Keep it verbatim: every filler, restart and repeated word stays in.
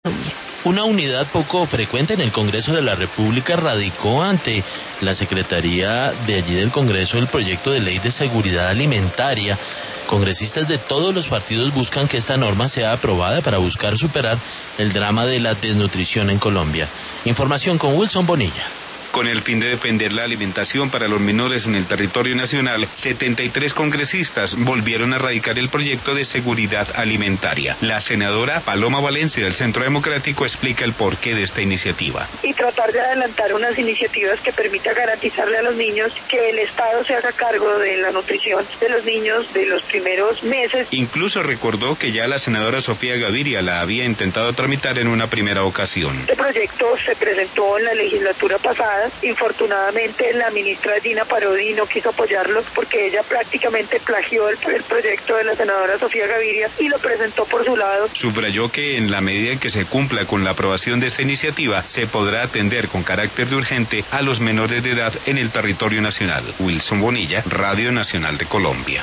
Una unidad poco frecuente en el Congreso de la República radicó ante la Secretaría de allí del Congreso el proyecto de ley de seguridad alimentaria. Congresistas de todos los partidos buscan que esta norma sea aprobada para buscar superar el drama de la desnutrición en Colombia. Información con Wilson Bonilla. Con el fin de defender la alimentación para los menores en el territorio nacional, setenta y tres congresistas volvieron a radicar el proyecto de seguridad alimentaria. La senadora Paloma Valencia del Centro Democrático explica el porqué de esta iniciativa. Y tratar de adelantar unas iniciativas que permitan garantizarle a los niños que el Estado se haga cargo de la nutrición de los niños de los primeros meses. Incluso recordó que ya la senadora Sofía Gaviria la había intentado tramitar en una primera ocasión. Este proyecto se presentó en la legislatura pasada. Infortunadamente la ministra Gina Parodi no quiso apoyarlo porque ella prácticamente plagió el, el proyecto de la senadora Sofía Gaviria y lo presentó por su lado. Subrayó que en la medida en que se cumpla con la aprobación de esta iniciativa, se podrá atender con carácter de urgente a los menores de edad en el territorio nacional. Wilson Bonilla, Radio Nacional de Colombia.